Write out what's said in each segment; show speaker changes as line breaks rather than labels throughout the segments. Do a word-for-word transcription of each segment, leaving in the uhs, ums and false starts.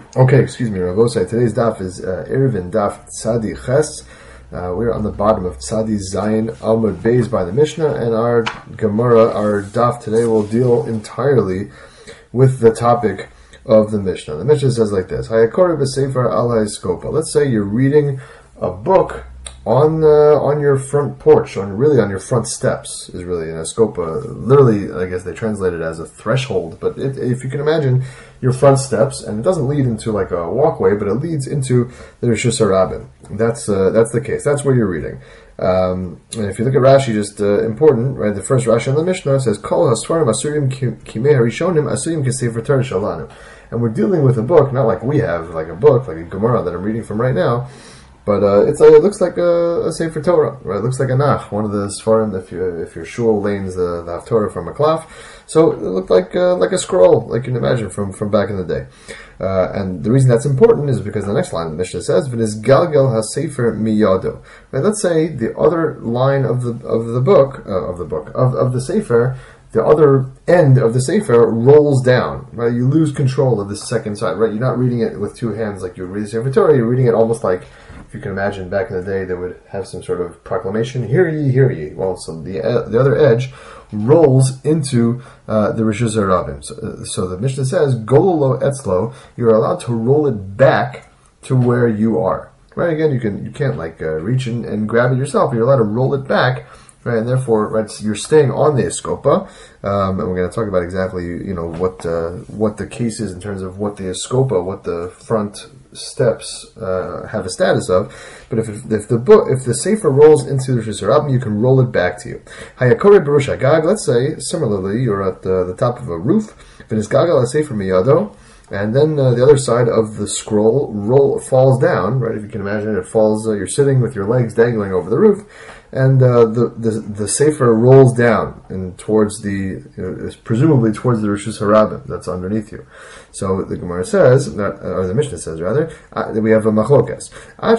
Okay, excuse me, Ravosai. Today's daf is uh, Eruvin Daf Tzadi Ches. Uh, we're on the bottom of Tzadi Zayin Amud Beis by the Mishnah, and our Gemara, our daf today, will deal entirely with the topic of the Mishnah. The Mishnah says like this: Hayakor b'sefer al ha'eskopa. Let's say you're reading a book on uh, on your front porch, on really on your front steps is really an eskopa. Literally, I guess they translate it as a threshold. But it, if you can imagine your front steps, and it doesn't lead into like a walkway, but it leads into the Rishus HaRabim. That's uh, that's the case. That's where you're reading. Um, and if you look at Rashi, just uh, important, right? The first Rashi on the Mishnah says, "Kol hasvarim asurim kimei harishonim asurim kesefer Torah shalanu." And we're dealing with a book, not like we have, like a book, like a Gemara that I'm reading from right now. But uh, it's like, it looks like a, a Sefer Torah, right? It looks like a Nach, one of the Sfarim, if, you, if your shul lanes the, the Haftorah from a Klaf. So it looked like uh, like a scroll, like you can imagine from, from back in the day. Uh, and the reason that's important is because the next line of the Mishnah says, "V'nis galgal ha-sefer miyado." Right? Let's say the other line of the of the book, uh, of the book, of, of the Sefer, the other end of the Sefer rolls down, right? You lose control of the second side, right? You're not reading it with two hands like you would read the Sefer Torah. You're reading it almost like, if you can imagine, back in the day, they would have some sort of proclamation, "Hear ye, hear ye." Well, so the uh, the other edge rolls into uh, the Rishus HaRabim. So, uh, so the Mishnah says, "Gololo etzlo," you're allowed to roll it back to where you are. Right? Again, you can you can't like uh, reach in and grab it yourself. You're allowed to roll it back. Right, and therefore, right, so you're staying on the eskopa, um, and we're going to talk about exactly, you know, what uh, what the case is in terms of what the eskopa, what the front steps uh, have a status of. But if if the book, if the sefer rolls into the Rishus HaRabim, you can roll it back to you. Hayakore b'rosh hagag. Let's say similarly, you're at the, the top of a roof. V'nis gagal ha-sefer miyado. And then uh, the other side of the scroll roll falls down, right? If you can imagine, it falls. Uh, you're sitting with your legs dangling over the roof, and uh, the, the the sefer rolls down and towards the, you know, presumably towards the Rishus HaRabim that's underneath you. So the Gemara says, not, or the Mishnah says rather, uh, that we have a machlokas.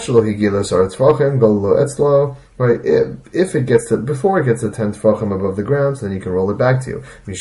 Right, if, if it gets to, before it gets to ten tefachim above the ground, so then you can roll it back to you. But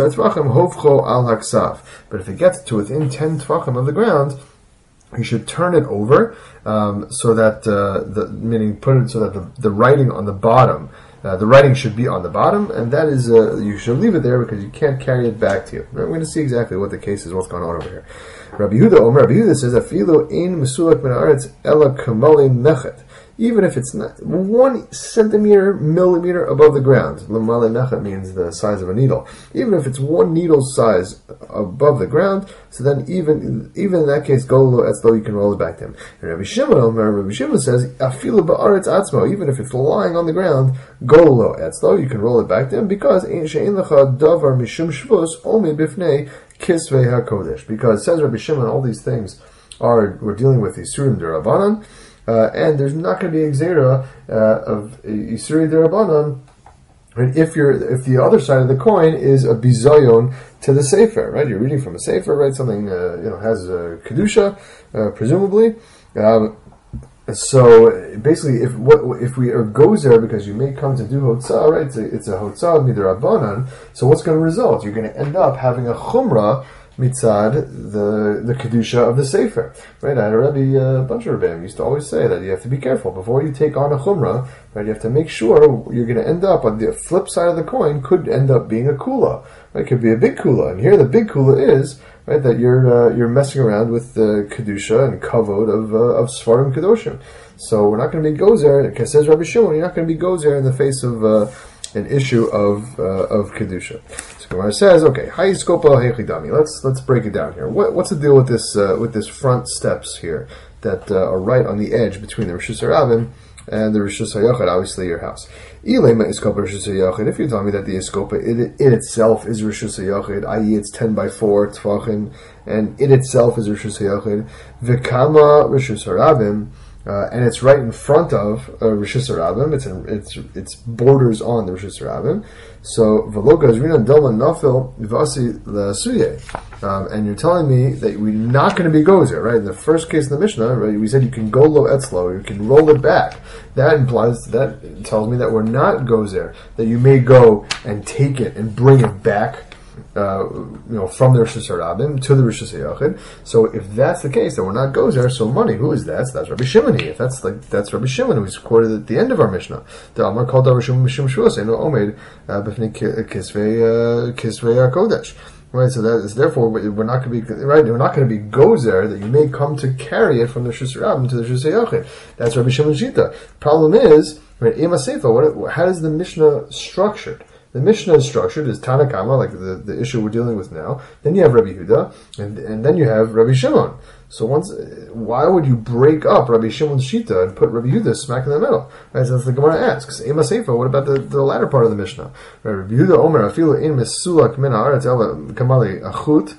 if it gets to within ten tefachim of the ground, you should turn it over, um, so that, uh, the, meaning put it so that the, the writing on the bottom, uh, the writing should be on the bottom, and that is, uh, you should leave it there because you can't carry it back to you. Right? We're going to see exactly what the case is, what's going on over here. Rabbi Yehuda Omer, Rabbi Yehuda says, "Afilu ein mesulak min haaretz ela kamali nechet." Even if it's not one centimeter, millimeter above the ground. L'malei nechet means the size of a needle. Even if it's one needle size above the ground, so then even even in that case, gololo etzlo, you can roll it back to him. And Rabbi Shimon, Rabbi Shimon says, "Afilu ba'aretz atzmo." Even if it's lying on the ground, gololo etzlo, you can roll it back to him because she'ein lecha davar mishum shvus omi bifnei kisvei hakodesh. Because says Rabbi Shimon, all these things are we're dealing with Yisurim derabanan. Uh, and there's not going to be a gzera uh, of Yisuri Derabanan, right? If you're, if the other side of the coin is a bizayon to the sefer, right? You're reading from a sefer, right? Something uh, you know has a kedusha, uh, presumably. Um, so basically, if what if we are gozer because you may come to do hotzah, right? It's a, it's a hotzah midrabanan. So what's going to result? You're going to end up having a chumrah mitzad, the the kedusha of the sefer, right? I had a Rebbe, uh, a bunch of Rebbeim used to always say that you have to be careful before you take on a chumrah, right? You have to make sure you're going to end up on the flip side of the coin. Could end up being a kula, right? It could be a big kula, and here the big kula is right that you're uh, you're messing around with the kedusha and kavod of uh, of svarim kedoshim. So we're not going to be gozer. It says Rabbi Shimon, you're not going to be gozer in the face of uh, an issue of uh, of kedusha. Gemara says, okay, hayiskopa hechidami. Let's let's break it down here. What, what's the deal with this uh, with this front steps here that uh, are right on the edge between the Rishus HaRabim and the Rishus HaYachid, obviously your house? Ilema iskopa Rishus HaYachid. If you're telling me that the iskopa it, it itself is Rishus HaYachid, that is, it's ten by four tefachim, and it itself is Rishus HaYachid, v'kama Rishus HaRabim. Uh, and it's right in front of uh, Rishus HaRabim. It's in, it's it's borders on the Rishus HaRabim. So v'lo gazrina delma nafil v'asi l'asuye. Um, and you're telling me that we're not going to be gozer, right? In the first case in the Mishnah, right, we said you can go lo etzlo, you can roll it back. That implies, that tells me that we're not gozer, that you may go and take it and bring it back uh, you know, from the Rishus Harabim to the Rishus Hayachid. So if that's the case, that we're not gozer, so money, who is that? So that's Rabbi Shimon. If that's like that's Rabbi Shimon, who's quoted at the end of our Mishnah. The Amar called Rabbi Shimon Mishum Shuas, Eno Omed B'fnei Kisvei Kisvei Kodesh. Right, so that is therefore we're not going to be right. We're not going to be gozer that you may come to carry it from the Rishus Harabim to the Rishus Hayachid. That's Rabbi Shimon Shita. Problem is, right, Ema Seifa. What? How is the Mishnah structured? The Mishnah is structured as Tanakama, like the, the issue we're dealing with now. Then you have Rabbi Yehuda, and and then you have Rabbi Shimon. So once, why would you break up Rabbi Shimon's Shita and put Rabbi Yehuda smack in the middle? Right, so that's the Gemara asks. Ema Seifa, what about the, the latter part of the Mishnah? Right, Rabbi Yehuda Omer Afilu in Mesulak Min Haaretz Ela Kamali Achut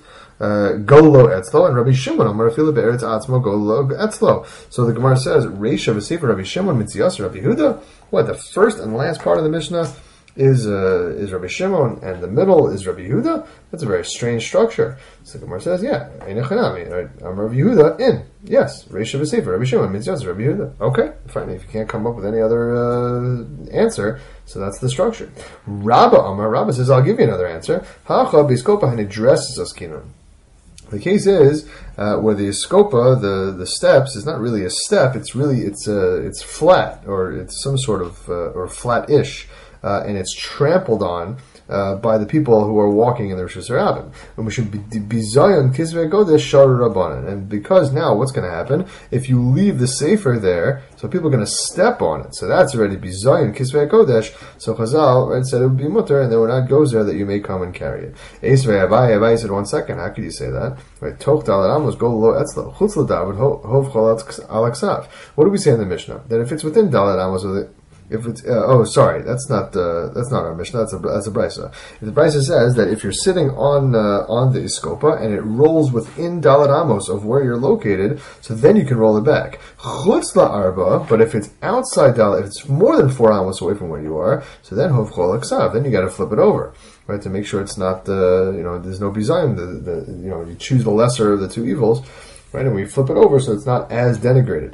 Golo Etzlo, and Rabbi Shimon Omer Afilu Be'eretz Atzmo Golo Etzlo. So the Gemara says Reisha V'Sefer Rabbi Shimon Mitzias Rabbi Yehuda. What, the first and last part of the Mishnah is uh, is Rabbi Shimon, and the middle is Rabbi Yehuda? That's a very strange structure. So the Gemara says, yeah, Einachanami, right? I'm Rabbi Yehuda in. Yes, Reisha V'Sefer, Rabbi Shimon means yes, Rabbi Yehuda. Okay, fine. If you can't come up with any other uh, answer, so that's the structure. Rabba Amar, Rabba says, I'll give you another answer. Hacha Biskopa Hanidresses Askinon. The case is uh, where the escopa, the, the steps, is not really a step. It's really it's uh, it's flat, or it's some sort of uh, or flat-ish. Uh, and it's trampled on uh, by the people who are walking in the Rishus Harabim. And we should be bizayon kisvei godesh sharu rabbanan. And because now what's going to happen if you leave the sefer there? So people are going to step on it. So that's already bizayon kisvei godesh. So Chazal right, said it would be mutter, and there would not goes there that you may come and carry it. Esrei Abai Abai said, one second, how could you say that? Right, toch dalad amos go lo etzlo chutz l'david hov chol alaksav. What do we say in the Mishnah? That if it's within dalad amos of the If it's uh, oh sorry that's not uh, that's not our Mishnah, that's a that's a brisa. The brisa says that if you're sitting on uh, on the iskopa and it rolls within dalad amos of where you're located, so then you can roll it back. Chutz la'arba, but if it's outside dalad, if it's more than four amos away from where you are, so then hov chol aksav, then you got to flip it over, right, to make sure it's not uh, you know there's no bizayim. The, the you know you choose the lesser of the two evils, right, and we flip it over so it's not as denigrated.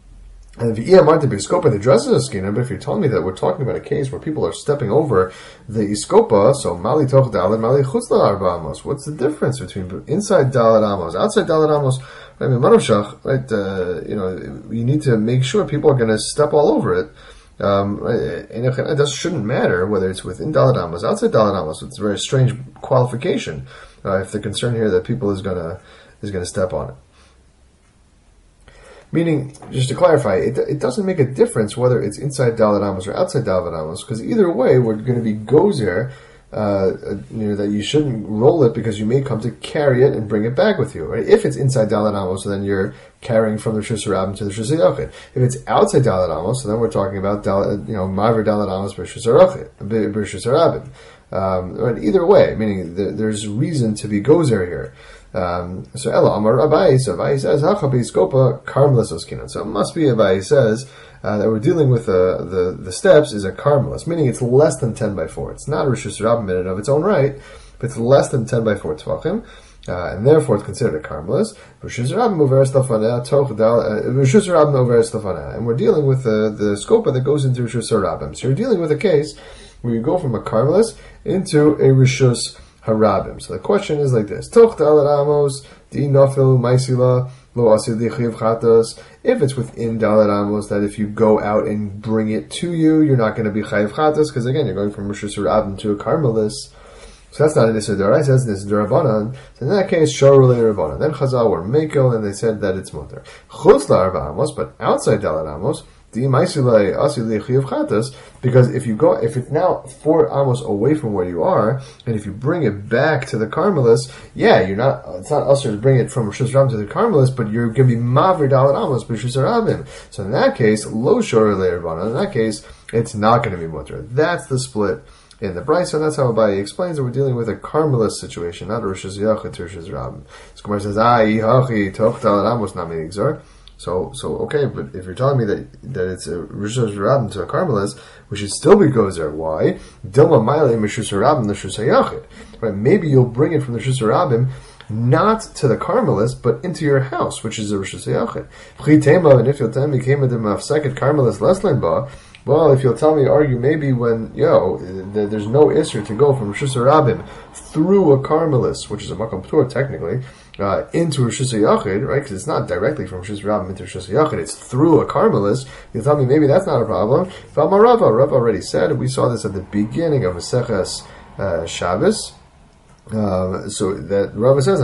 And if you want to be scopa, the dresses a skin, but if you're telling me that we're talking about a case where people are stepping over the iskopa, so mali toch dalad, mali chutz la'arba amos. What's the difference between inside dalad amos, outside dalad amos? I mean, manoshach, right? Uh, you know, you need to make sure people are going to step all over it. Um, and it just shouldn't matter whether it's within dalad amos, outside dalad amos. It's a very strange qualification uh, if the concern here that people is gonna is gonna step on it. Meaning, just to clarify, it, it doesn't make a difference whether it's inside dalad amos or outside dalad amos, because either way, we're going to be gozer, uh, you know, that you shouldn't roll it because you may come to carry it and bring it back with you. Right? If it's inside dalad amos, then you're carrying from the Rishus Harabim to the Rishus Hayachid. If it's outside dalad amos, so then we're talking about dalad, you know, maver dalad amos b'Rishus Harabim. Um, right? Either way, meaning the, there's reason to be gozer here. Um, so Ella Amar Abai, so Abai says Hachabi Skopa Karmelis Oskinan. So it must be Abai says uh, that we're dealing with uh, the the steps is a Karmelis, meaning it's less than ten by four. It's not a Rishus Harabim in and of its own right, but it's less than ten by four Tvachim, uh, and therefore it's considered a Karmelis. Rishus Harabim over Estafana, Toch Dal, Rishus Harabim over Estafana, and we're dealing with the the Skopa that goes into Rishus Harabim. So you're dealing with a case where you go from a Karmelis into a Rishus Harabim. So the question is like this: Toch dalad amos di nafil ma'isila lo asid lichiv chatas. If it's within dalad amos, that if you go out and bring it to you, you're not going to be chayiv chatas, because again, you're going from Rishus Harabim to a Karmelis. So that's not an Issa D'Oraisa, that's an Issa D'Rabbanan. So in that case, Shor L'Ei Rabbanan. Then Chazal were Mekel, and they said that it's mutter. Chutz la'arba amos, but outside dalad amos, because if you go, if it's now four amos away from where you are, and if you bring it back to the Karmelis, yeah, you're not, it's not usher to bring it from Rishus Harabim to the Karmelis, but you're going to be maver dalad amos b'Rishus Harabim. So in that case, lo shor l'ei rabbanan. In that case, it's not going to be mutter. That's the split in the Brisa, and that's how Abaye explains that we're dealing with a Karmelis situation, not a Rishus Hayachid to Rishus Harabim. So Gemara says, ah, yihachi toch dalad amos nami nigzar. So, so okay, but if you're telling me that that it's a Rishus Harabim to a Karmelis, we should still be gozer. Why? Dilma Maile Rishus Harabim the Rishus Hayachid. Right? Maybe you'll bring it from the Rishus Harabim not to the Karmelis, but into your house, which is a Rishus Hayachid. Chitema, and if you'll tell me came into the Mafseket Karmelis Leslen Ba, Well, if you'll tell me, argue maybe when, yo, th- there's no Isser to go from Rishus Rabim through a Carmelis, which is a Makom Ptur technically, uh, into Rishus Yachid, right? Because it's not directly from Rishus Rabim into Rishus Yachid, it's through a Carmelis. You'll tell me maybe that's not a problem. But Rava, Rava already said, we saw this at the beginning of Maseches uh, Shabbos. Um, so that Rava says,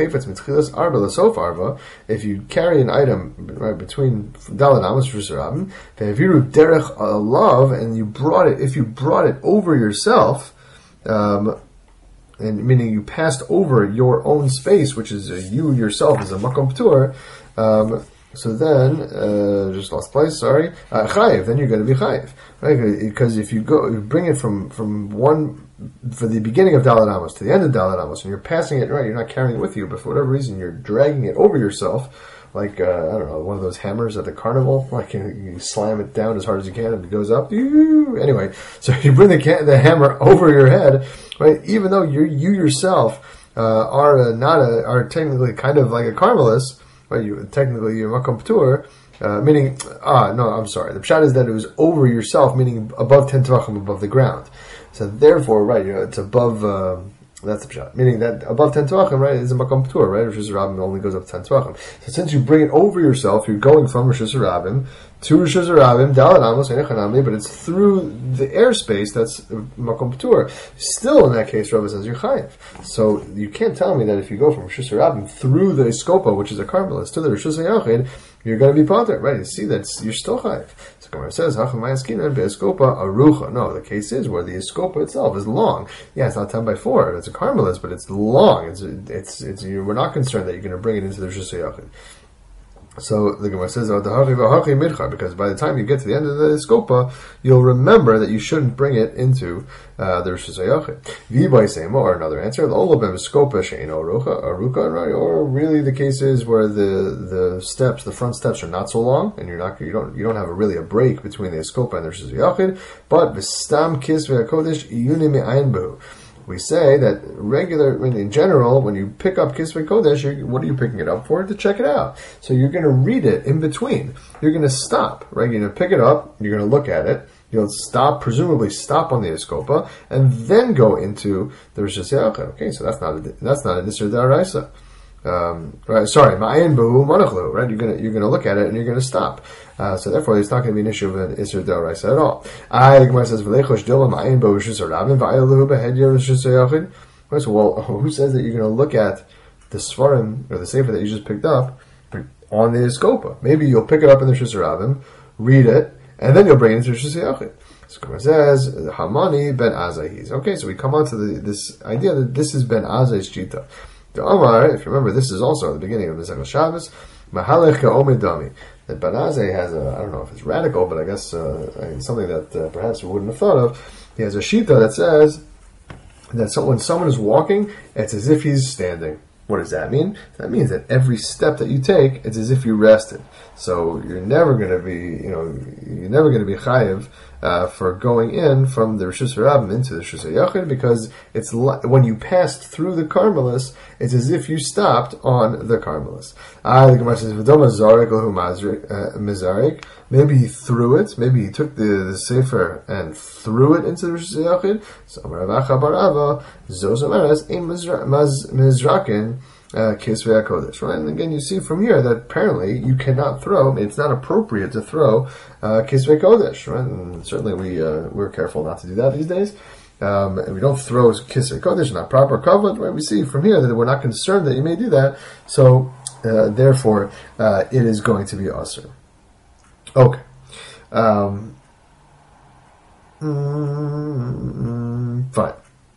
if you carry an item right between Daled Amos Rishus Rabim, derech love, and you brought it, if you brought it over yourself, um, and meaning you passed over your own space, which is uh, you yourself as a Makom Ptur, um, so then, uh, just lost place, sorry, uh, chayiv, then you're going to be chayiv, right? Because if you go, you bring it from, from one, for the beginning of Daled Amos to the end of Daled Amos, and you're passing it, right, you're not carrying it with you, but for whatever reason, you're dragging it over yourself, like, uh, I don't know, one of those hammers at the carnival, like you, you slam it down as hard as you can and it goes up. Anyway, so you bring the can- the hammer over your head, right? Even though you you yourself uh, are a, not a, are technically kind of like a Carmelis, right? You technically you're Makom Ptur, uh, meaning ah no, I'm sorry. The pshat is that it was over yourself, meaning above ten tvachim above the ground. So therefore, right, you know, it's above. Uh, That's the pshat. Meaning that above ten tvachim, right, is a Makom Ptur, right? Rishus Rabim only goes up to ten tvachim. So since you bring it over yourself, you're going from Rishus Rabim to Rishus Rabim, Daled Amos, Einechanami, but it's through the airspace that's Makom Ptur. Still, in that case, Rabbi says you're chayiv. So you can't tell me that if you go from Rishus Rabim through the Iskopa, which is a Carmelis, to the Rishus Yachid, you're going to be potter, right? You see that you're still chayiv. So Gemara says, "Hachamayaskinan be'eskopa arucha." No, the case is where the Iskopa itself is long. Yeah, it's not ten by four. It's a Carmelis, but it's long. It's it's it's. You, we're not concerned that you're going to bring it into the Rishus Yachid. So the Gemara says, because by the time you get to the end of the Skopa, you'll remember that you shouldn't bring it into uh, the Rishus Hayachid. Or another answer, or really the case is where the the steps, the front steps are not so long, and you're not you don't you don't have a, really a break between the Skopa and the Rishus Hayachid, but v'stam kisvei hakodesh iyuni me'ayin behu. We say that regular, I mean, in general, when you pick up Kisvei Kodesh, you're, what are you picking it up for? To check it out. So you're going to read it in between. You're going to stop, right? You're going to pick it up, you're going to look at it, you'll stop, presumably stop on the Eskopa, and then go into the Rishus Hayachid. Okay, so that's not a, that's not an Isser D'Oraisa. Um, right, sorry, Ma'ayin Behu Manachlu, right? You're gonna, you're gonna look at it and you're gonna stop. Uh, so therefore, it's not going to be an issue of an Isser D'Oraisa at all. I, the Gemara says, V'lechosh Dilma Ma'ayin Behu Rishus Rabim V'ayaluhu B'hedya Rishus Hayachid. So, well, who says that you're going to look at the Svarim, or the Sefer that you just picked up, on the Eskopa? Maybe you'll pick it up in the Rishus Rabim, read it, and then you'll bring it into Rishus Hayachid. So Gemara says, Hamani Ben Azai's. Okay, so we come on to the, this idea that this is Ben Azai's Chita. The Omar, if you remember, this is also at the beginning of the Masechah Shabbos, Mahalech Ka'omid Dami. That Ben Azai has a, I don't know if it's radical, but I guess uh, something that uh, perhaps we wouldn't have thought of. He has a Shita that says that so, when someone is walking, it's as if he's standing. What does that mean? That means that every step that you take, it's as if you rested. So you're never going to be, you know, you're never going to be chayiv uh, for going in from the Rishus Rabim into the Rishus Hayachid, because it's li- when you passed through the Carmelis, it's as if you stopped on the Carmelis. Ah, the Gemara says, "V'doma zarek lahu mizarik." Maybe he threw it. Maybe he took the, the sefer and threw it into the Rishus Hayachid. So Amar Rav Acha bar Ava, zos amaras ein mizrakin. Uh, Kisvei HaKodesh, right? And again, you see from here that apparently you cannot throw, it's not appropriate to throw uh, Kisvei Kodesh, right? And certainly we, uh, we're careful not to do that these days. Um, and we don't throw Kisvei Kodesh, not proper covenant, right? We see from here that we're not concerned that you may do that, so uh, therefore uh, it is going to be Asr. Okay. Um, mm, fine.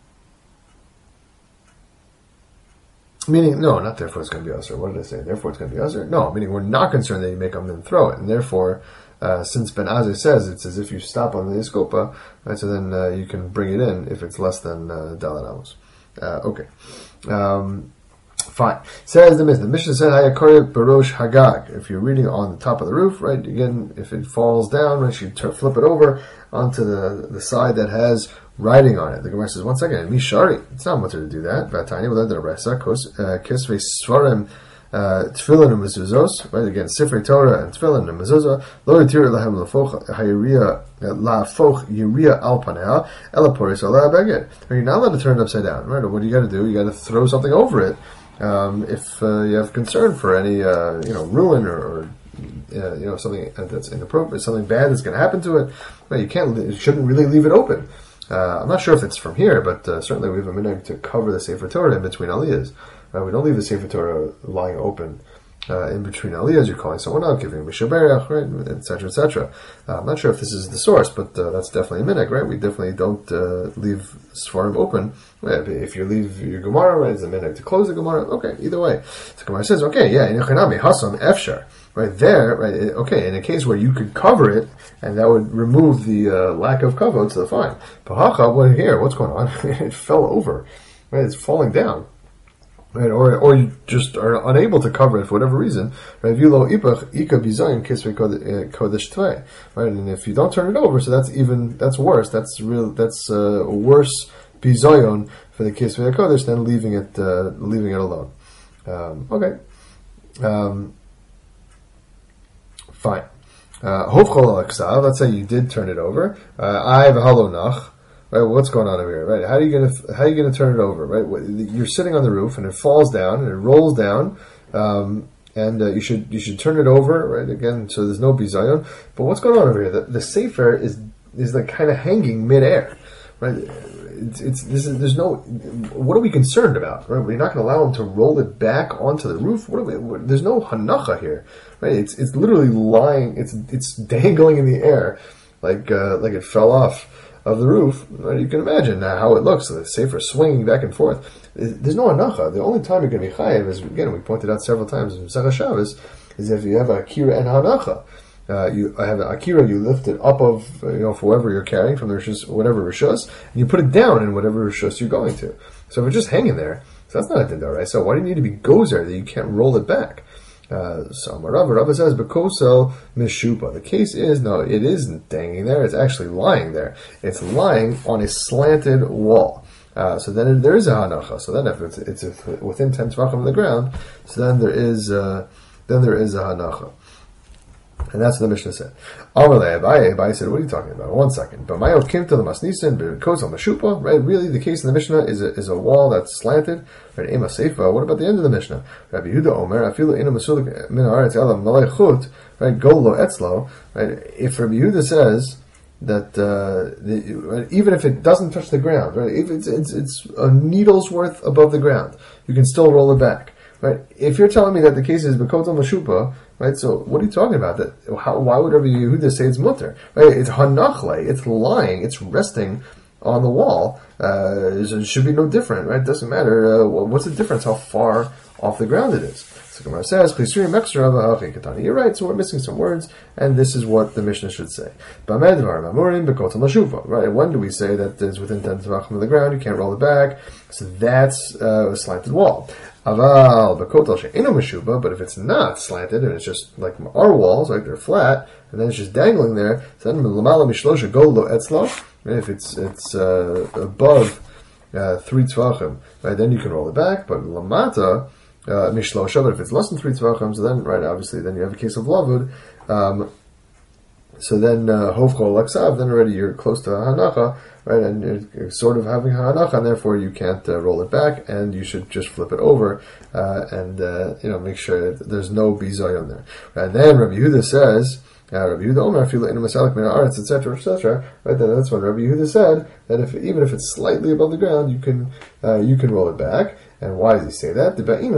Meaning, no, not therefore it's going to be usher. What did I say? Therefore it's going to be usher? No, meaning we're not concerned that you make them then throw it. And therefore, uh, since Ben Azai says it's as if you stop on the Iskopa, right, so then uh, you can bring it in if it's less than uh, Daled Amos. Uh, okay. Um, fine. Says the Mishnah. The Mishnah said, Hayakori Barosh Hagag. If you're reading on the top of the roof, right, again, if it falls down, right, you t- flip it over onto the, the side that has writing on it. The Gemara says, one second, Mishari. It's not much to do that. Vatanya, we learned that a Resa, Kisvei Svarim, uh, tefillin and mezuzos, right? Again, Sifrei Torah and tefillin and mezuzah. Lo yitir lahem lafoch hayiriya lafoch yiriya al paneha elaporis ala beged. You're not allowed to turn it upside down, right? What do you got to do? You got to throw something over it um, if uh, you have concern for any uh, you know ruin or, or uh, you know something that's inappropriate, something bad that's going to happen to it. Right? You can't, you shouldn't really leave it open. Uh, I'm not sure if it's from here, but uh, certainly we have a minhag to cover the Sefer Torah in between aliyahs. Uh, we don't leave the Sefer Torah lying open uh, in between aliyahs. You're calling someone out, giving a mishaberach, right, et cetera, et cetera. Uh, I'm not sure if this is the source, but uh, that's definitely a minhag, right? We definitely don't uh, leave Sfarim open. Right? If you leave your Gemara, right, it's a minhag to close the Gemara. Okay, either way. So Gemara says, okay, yeah, in Yochanami, Hasam, Efshar. Right there, right, okay, in a case where you could cover it, and that would remove the uh, lack of kavod, so fine. Pahacha, what here? What's going on? It fell over, right? It's falling down, right? Or or you just are unable to cover it for whatever reason, right? Right? And if you don't turn it over, so that's even that's worse. That's real. That's uh, worse bizayon for the kisvei kodesh than leaving it uh, leaving it alone. Um, okay. Um, Fine. Uh, let's say you did turn it over. Uh, I have a halonach. Right? What's going on over here? Right? How are you going to how are you going to turn it over? Right? You're sitting on the roof and it falls down and it rolls down, um, and uh, you should you should turn it over. Right? Again, so there's no bizayon. But what's going on over here? The, the sefer is is like kind of hanging midair. Right? It's, it's this is there's no. What are we concerned about? Right? We're not going to allow him to roll it back onto the roof. What are we? What, there's no hanacha here. Right? It's it's literally lying. It's it's dangling in the air, like uh, like it fell off of the roof. Right? You can imagine how it looks. The sefer swinging back and forth. There's no hanacha. The only time you're going to be chayav is, again, we pointed out several times in Masechah Shabbos, is if you have a akira and hanacha. Uh, you I have an akira, you lift it up of, you know, for whatever you're carrying from the rishus, whatever rishus, and you put it down in whatever rishus you're going to. So if it's just hanging there, so that's not a din, right? So why do you need to be gozer that you can't roll it back? Uh, so Rava, Rava says, Bekosel mishupa. The case is, no, it isn't hanging there, it's actually lying there. It's lying on a slanted wall. Uh, so then there is a hanacha. So then if it's, it's within ten tvachim of the ground, so then there is, uh, then there is a hanacha. And that's what the Mishnah said. Amalei Abaye, Abaye said, what are you talking about? One second. But Mayo Kimta the Masnisin, Bekosel Mashupa, right? Really, the case in the Mishnah is a, is a wall that's slanted. Right? Ema Seifa. What about the end of the Mishnah? Rabbi Yehuda Omer, Afilu Ina Masulik Min Haaretz Elam Malei right? Golo Etzlo, right? If Rabbi Yehuda says that uh, the, even if it doesn't touch the ground, right? If it's, it's it's a needle's worth above the ground, you can still roll it back. Right? If you're telling me that the case is Bekotel Mashupa, right? So what are you talking about? That how, why would Rabbi Yehuda say it's mutter? Right? It's hanachle. It's lying. It's resting on the wall. Uh, it should be no different, right? It doesn't matter. Uh, what's the difference? How far off the ground it is? So Gemara says, you're right. So we're missing some words, and this is what the Mishnah should say. Right? When do we say that it's within ten tefachim of the ground? You can't roll it back. So that's uh, a slanted wall. Aval bekotel she'eno meshuba, but if it's not slanted and it's just like our walls, like they're flat, and then it's just dangling there, so then l'mala mishlosha go lo etzlo. If it's it's uh, above uh, three tvachim, right, then you can roll it back. But lamata uh, mishlosha, but if it's less than three tvachim, so then right, obviously, then you have a case of lavud. Um, so then hovchol uh, laksav, then already you're close to hanacha. Right, and you're sort of having hanacha, and therefore you can't uh, roll it back, and you should just flip it over, uh, and uh, you know make sure that there's no bizayon there. Right, and then Rabbi Yehuda says, uh, Rabbi Yehuda Omer, Afilu Ina Masalik Min Haaretz, et cetera, et cetera. Right, then that's when Rabbi Yehuda said that if even if it's slightly above the ground, you can uh, you can roll it back. And why does he say that?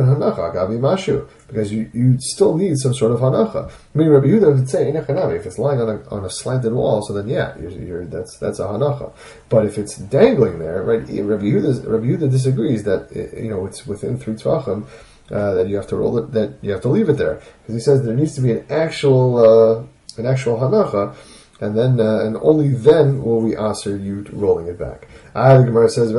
Because you, you still need some sort of hanacha. I mean, Rabbi Yehuda would say, if it's lying on a, on a slanted wall, so then yeah, you're, you're, that's that's a hanacha. But if it's dangling there, right? Rabbi Yehuda, Rabbi Yehuda disagrees that you know it's within three tvachim uh, that you have to roll it, that you have to leave it there, because he says there needs to be an actual uh, an actual hanacha. And then, uh, and only then will we answer you rolling it back. Ah, the Gemara says,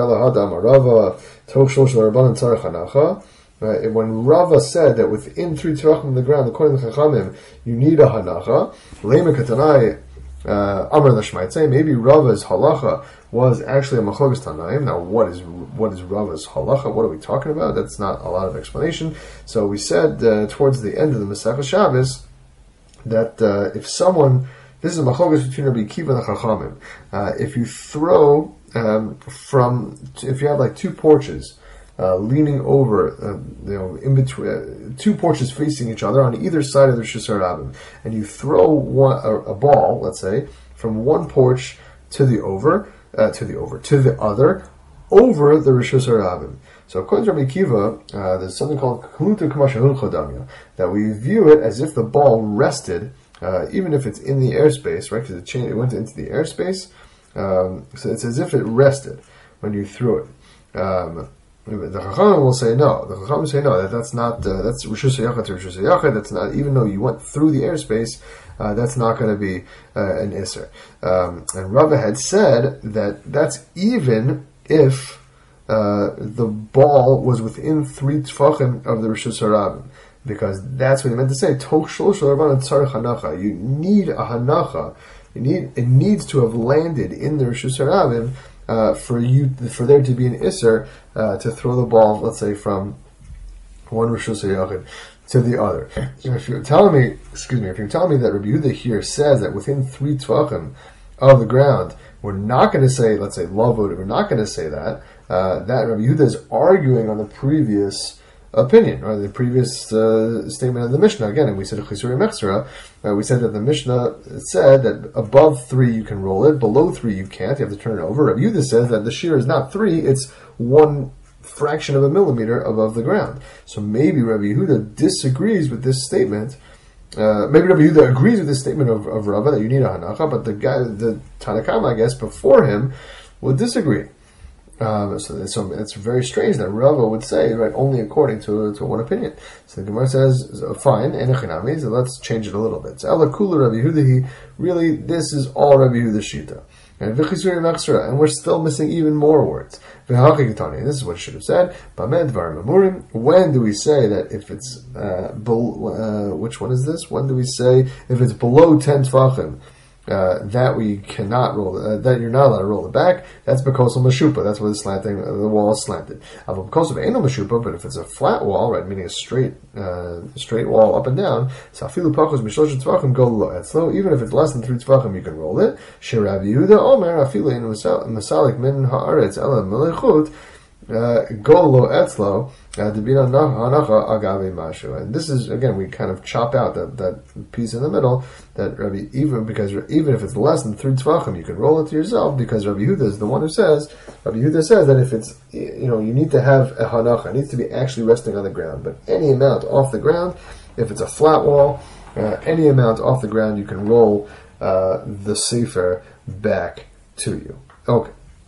right? When Rava said that within three terachim of the ground, according to Chachamim, you need a hanacha, Lema Katanai, Uh, Amar Lashmaitze, maybe Rava's halacha was actually a Machogas Tanaim. Now, what is what is Rava's halacha? What are we talking about? That's not a lot of explanation. So we said uh, towards the end of the Masechah Shabbos that uh, if someone, this is a Machogas between Rabbi Akiva and the Chachamim. Uh, if you throw um, from, if you have like two porches, Uh, leaning over, uh, you know, in between uh, two porches facing each other on either side of the Rosh Hashanah, and you throw one, a, a ball, let's say, from one porch to the over, uh, to the over, to the other, over the Rosh Hashanah. So according to Rabbi Akiva, uh, there's something called Kaluta Kamashahun Chodamya, that we view it as if the ball rested, uh, even if it's in the airspace, right? Because it, changed, it went into the airspace, um, so it's as if it rested when you threw it. Um, The Chachamim will say no. The Chachamim say no. That that's not. Uh, that's Rishus Hayachid to Rishus Hayachid. That's not. Even though you went through the airspace, uh, that's not going to be uh, an Isser. Um, and Rava had said that that's even if uh, the ball was within three tefachim of the Rishus Harabim, because that's what he meant to say. Toch shlosh rabbanan tzarich hanacha. You need a hanacha. You need. It needs to have landed in the Rishus Harabim. Uh, for you, for there to be an Isser, uh, to throw the ball, let's say, from one Rosh Hashanah to the other. If you're telling me, excuse me, if you're telling me that Rabbi Yehuda here says that within three tvachim of the ground, we're not going to say, let's say, lavud, we're not going to say that, uh, that Rabbi Yehuda is arguing on the previous opinion, or the previous uh, statement of the Mishnah. Again, and we said Chisuri Mechsera, uh, we said that the Mishnah said that above three you can roll it, below three you can't, you have to turn it over. Rabbi Yehuda says that the shear is not three, it's one fraction of a millimeter above the ground. So maybe Rabbi Yehuda disagrees with this statement. Uh, maybe Rabbi Yehuda agrees with this statement of, of Rava that you need a hanacha, but the guy, the Tanakama, I guess, before him would disagree. Um, so, so it's very strange that Rava would say, right, only according to to one opinion. So the Gemara says, fine, enechinami, so let's change it a little bit. So Ela Kula Rabbi Yehuda, really, this is all Rabbi Yehuda's shita. And V'chisuri Mechsera, and we're still missing even more words. V'hachikatani, and this is what it should have said. Bamed Dvar Memurim, when do we say that if it's, uh, bel- uh, which one is this? When do we say if it's below ten tefachim, Uh, that we cannot roll, uh, that you're not allowed to roll it back? That's because of mashupa. That's where the slanting, uh, the wall is slanted. Uh, because of anal mashupa, but if it's a flat wall, right, meaning a straight, uh, straight wall up and down, safilu pachos mishlosh tzvachim go low. So even if it's less than three tzvachim, you can roll it. Shirav Yehuda Omer afilu in masalik min haaretz ela melechut. Uh, Golo etzlo debina hanacha agave mashu, and this is again we kind of chop out that, that piece in the middle that Rabbi even because even if it's less than three tvachim you can roll it to yourself, because Rabbi Yehuda is the one who says Rabbi Yehuda says that if it's, you know, you need to have a hanacha, it needs to be actually resting on the ground, but any amount off the ground, if it's a flat wall, uh, any amount off the ground you can roll uh, the sefer back to you. Okay.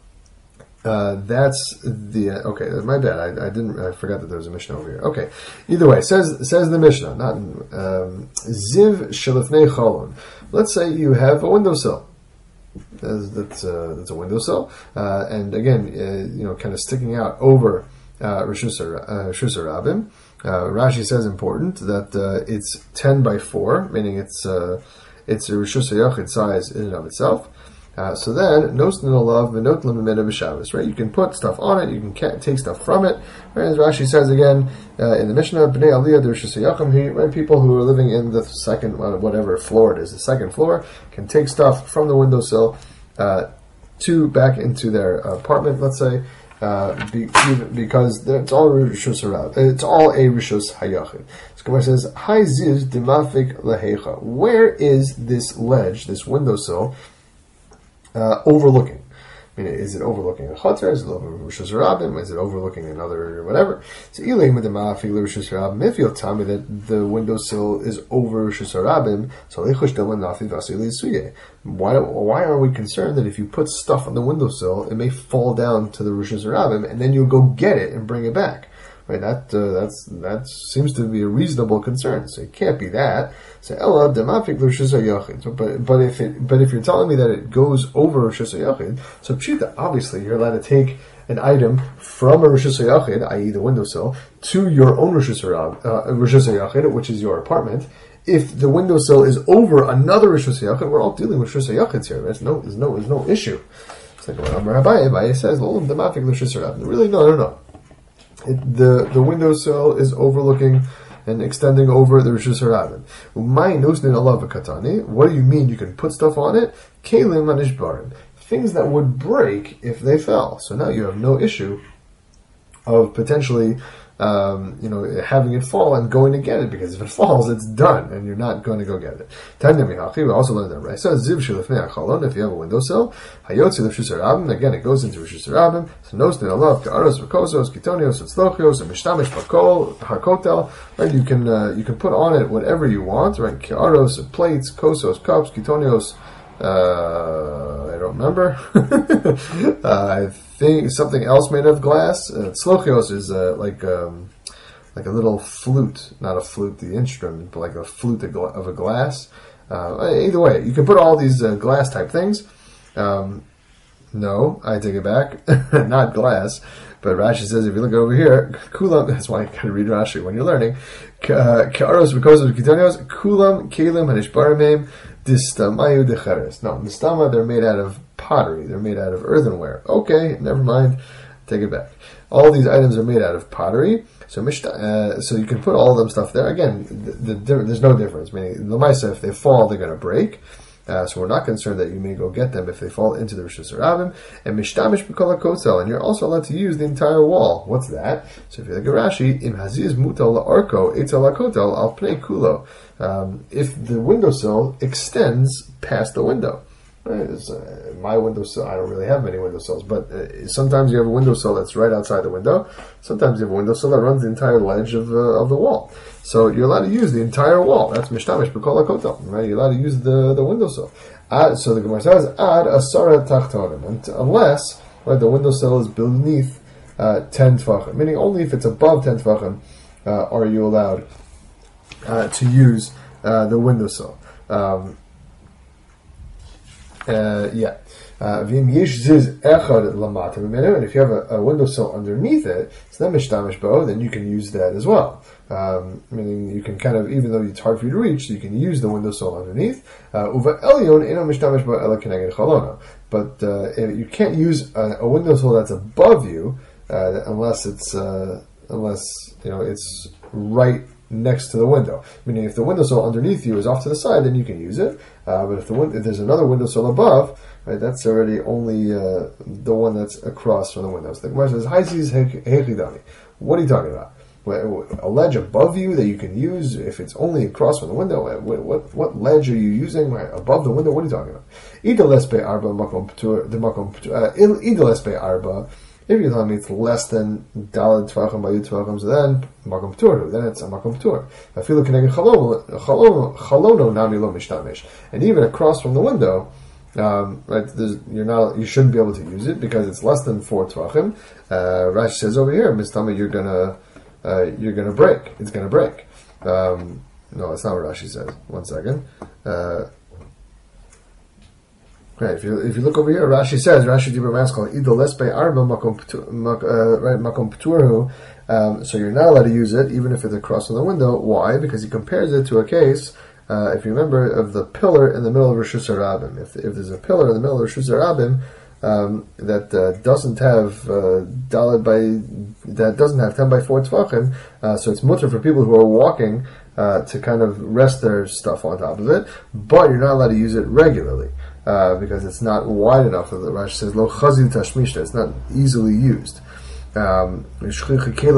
Uh, that's the uh, okay. My bad. I, I didn't. I forgot that there was a Mishnah over here. Okay. Either way, says says the Mishnah. Not um, ziv shelifnei cholon. Let's say you have a windowsill. That's that's, uh, that's a windowsill, uh, and again, uh, you know, kind of sticking out over Rishus Harabim. Rashi says important that uh, it's ten by four, meaning it's uh, it's a Rishus Hayachid size in and of itself. Uh, so then, nosnin olav v'not l'mimena b'Shabbos, right? You can put stuff on it, you can ca- take stuff from it. Right? As Rashi says again uh, in the Mishnah, b'nei aliyah d'Rosh Hashanah, right? People who are living in the second, whatever floor it is, the second floor, can take stuff from the windowsill uh, to back into their apartment, let's say, uh, be, because it's all Rishus Harabim. It's all a Rishus Hayachid. So Gemara says, "Hai ziv demafik lehecha." Where is this ledge, this windowsill? Uh, overlooking. I mean, is it overlooking a chater? Is it overlooking Rishus Harabim? Is it overlooking another whatever? So, if you'll tell me that the windowsill is over Rishus Harabim, so why why are we concerned that if you put stuff on the windowsill, it may fall down to the Rishus Harabim, and then you'll go get it and bring it back? Right, that uh, that's that seems to be a reasonable concern. So it can't be that. So Ella demafik l'Rishus Hayachid. But but if it but if you're telling me that it goes over Rishus Hayachid, so pshita, obviously you're allowed to take an item from a Rishus Hayachid, that is the windowsill, to your own Rishus Hayachid, which is your apartment, if the windowsill is over another Rishus HaYachid, we're all dealing with Rishus HaYachid here. There's no, there's no, there's no issue. It's like when Amar Abaye, Abaye says, really, no, no, no. It, the the windowsill is overlooking and extending over the Rishus HaRabim. What do you mean you can put stuff on it? Kelim anishbarim. Things that would break if they fell. So now you have no issue of potentially um, you know, having it fall and going to get it, because if it falls, it's done, and you're not going to go get it. We also learned that right. So ziv shilifnei achalon, if you have a windowsill, hayotzi l'rishus harabim, again it goes into rishus harabim. So nos ne'alav ka'aros v'kosos kitonios v'tzlochios and mishtamish bakol hakotel. Right, you can uh, you can put on it whatever you want. Right, ka'aros, plates, kosos, cups, kitonios. Uh, I don't remember. uh, I think something else made of glass. Uh, Tzlochios is uh, like um, like a little flute, not a flute, the instrument, but like a flute of a glass. Uh, either way, you can put all these uh, glass type things. Um, no, I take it back. Not glass. But Rashi says, if you look over here, kulam, that's why you gotta read Rashi when you're learning. Ka'aros v'kosos v'kitonios, kulam, kelim, hanishbarimim, distamayu decheres. No, mistama, they're made out of pottery. They're made out of earthenware. Okay, never mind. Take it back. All these items are made out of pottery. So mishta, uh, so you can put all of them stuff there. Again, the, the, there's no difference. Meaning, the Maisa, if they fall, they're going to break. Uh, so we're not concerned that you may go get them if they fall into the Rishus HaRabim. And mishtamish b'kol hakotel, and you're also allowed to use the entire wall. What's that? So if you look at Rashi, im haziz mutal la'arko etzel hakotel al pnei kulo. Um, if the windowsill extends past the window. Right? Uh, my windowsill, I don't really have many windowsills, but uh, sometimes you have a windowsill that's right outside the window. Sometimes you have a windowsill that runs the entire ledge of, uh, of the wall. So you're allowed to use the entire wall. That's mishtamish b'kol hakotel. Right? You're allowed to use the, the windowsill. Ad, so the Gemara says, ad asara tachtonim, unless right, the windowsill is beneath uh, ten tvachim, meaning only if it's above ten tvachim uh, are you allowed uh, to use uh, the windowsill. Um, Uh, yeah. Uh, and if you have a, a windowsill underneath it, so then mishtamish bo, then you can use that as well. Um, meaning you can kind of, even though it's hard for you to reach, so you can use the windowsill underneath. Uva elyon eno mishtamish bo ela keneged chalona. But uh, you can't use a, a windowsill that's above you uh, unless it's uh, unless you know it's right next to the window. Meaning, if the windowsill underneath you is off to the side, then you can use it. Uh, but if the win- if there's another windowsill above, right, that's already only uh, the one that's across from the window. So the question is, "Haisis hechidami." What are you talking about? A ledge above you that you can use if it's only across from the window? What what, what ledge are you using right, above the window? What are you talking about? Idalespe arba makom ptur the makom idalespe arba. If you're telling me it's less than dalad tvachim by tvachim, so then makom ptur, then it's a makom ptur. I feel like chalono nami lo mishtamish, and even across from the window, um, right? You're not, you shouldn't be able to use it because it's less than four tvachim. Uh, Rashi says over here, mistama, you're gonna, uh, you're gonna break. It's gonna break. Um, no, it's not what Rashi says. One second. Uh, Right, if you if you look over here, Rashi says Rashi Dibur Maskal Idol Lespe Arba Makom right Makom Pturhu. So you're not allowed to use it even if it's across from the window. Why? Because he compares it to a case, uh, if you remember, of the pillar in the middle of Rishus HaRabim. If if there's a pillar in the middle of Rishus HaRabim um, that uh, doesn't have uh, daled by that doesn't have ten by four tvachim, uh, so it's mutter for people who are walking uh, to kind of rest their stuff on top of it, but you're not allowed to use it regularly. Uh, because it's not wide enough. The Rashi says lo chazil tashmishta. It's not easily used. Um, and it's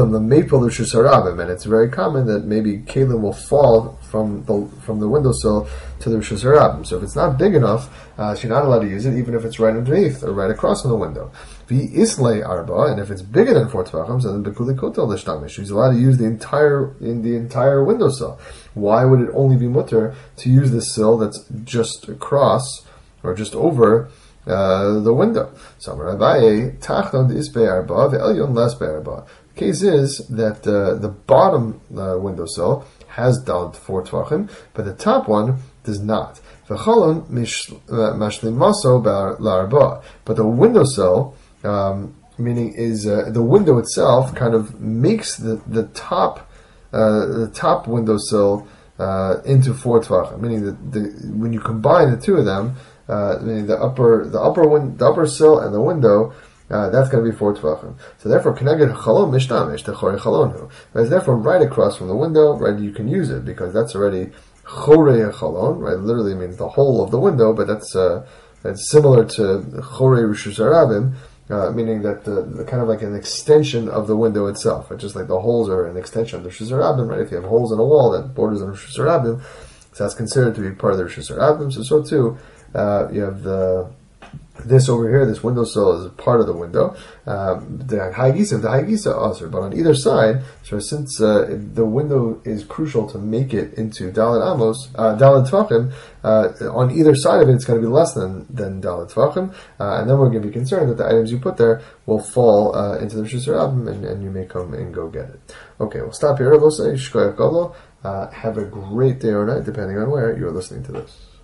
very common that maybe kelim will fall from the from the windowsill to the Rishus HaRabim. So if it's not big enough, uh, so you're not allowed to use it, even if it's right underneath or right across from the window. V'islei arba, and if it's bigger than four tvachim, so then bekuli kotel l'shtamish. He's allowed to use the entire in the entire windowsill. Why would it only be mutter to use the sill that's just across or just over uh, the window? So the case is that uh, the bottom uh, windowsill has daled four tvachim, but the top one does not. But the windowsill, um, meaning is uh, the window itself, kind of makes the the top uh, the top windowsill uh, into four tvachim, meaning that the, when you combine the two of them, uh, meaning the upper the upper win, the upper sill and the window, uh, that's going to be four tvachim. So therefore, keneged chalon mishtamish techorei chalonu. Right? Therefore, right across from the window, right, you can use it because that's already chorei chalon. Right, literally means the whole of the window, but that's uh, that's similar to chorei rishus harabim. Uh, meaning that the, the kind of like an extension of the window itself, right? Just like the holes are an extension of the Rishus Harabim, right? If you have holes in a wall that borders on Rishus Harabim, so that's considered to be part of the Rishus Harabim. So so too, uh, you have the this over here, this windowsill is part of the window. Um, the Haigisa, the Haigisa also, but on either side, so since uh, the window is crucial to make it into Dalet Amos, uh, Dalet Tvachim, uh, on either side of it, it's going to be less than, than Dalet Tvachim, uh, and then we're going to be concerned that the items you put there will fall uh, into the Rishus Harabim, and, and you may come and go get it. Okay, we'll stop here. Uh, have a great day or night, depending on where you're listening to this.